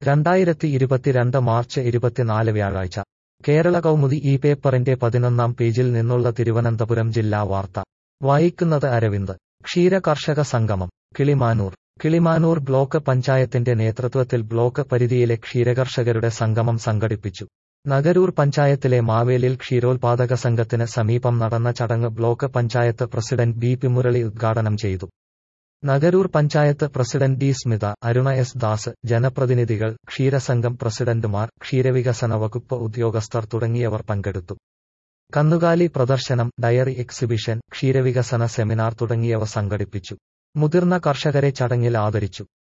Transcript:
2022 March 24 വ്യാഴാഴ്ച കേരള കൗമുദി ഈ പേപ്പറിന്റെ 11-ാം പേജിൽ നിന്നുള്ള തിരുവനന്തപുരം ജില്ലാ വാർത്ത വായിക്കുന്നത് അരവിന്ദ്. ക്ഷീര കർഷക സംഗമം കിളിമാനൂർ. കിളിമാനൂർ ബ്ലോക്ക് പഞ്ചായത്തിന്റെ നേതൃത്വത്തിൽ ബ്ലോക്ക് പരിധിയിലെ ക്ഷീരകർഷകരുടെ സംഗമം സംഘടിപ്പിച്ചു. നഗരൂർ പഞ്ചായത്തിലെ മാവേലിൽ ക്ഷീരോത്പാദക സംഘത്തിന് സമീപം നടന്ന ചടങ്ങ് block panchayat president B P Murali ഉദ്ഘാടനം ചെയ്തു. Nagaroor panchayat president D Smitha, Aruna S Das, ജനപ്രതിനിധികൾ, ക്ഷീരസംഘം പ്രസിഡന്റുമാർ, ക്ഷീരവികസന വകുപ്പ് ഉദ്യോഗസ്ഥർ തുടങ്ങിയവർ പങ്കെടുത്തു. കന്നുകാലി പ്രദർശനം, ഡയറി എക്സിബിഷൻ, ക്ഷീരവികസന സെമിനാർ തുടങ്ങിയവ സംഘടിപ്പിച്ചു. മുതിർന്ന കർഷകരെ ചടങ്ങിൽ ആദരിച്ചു.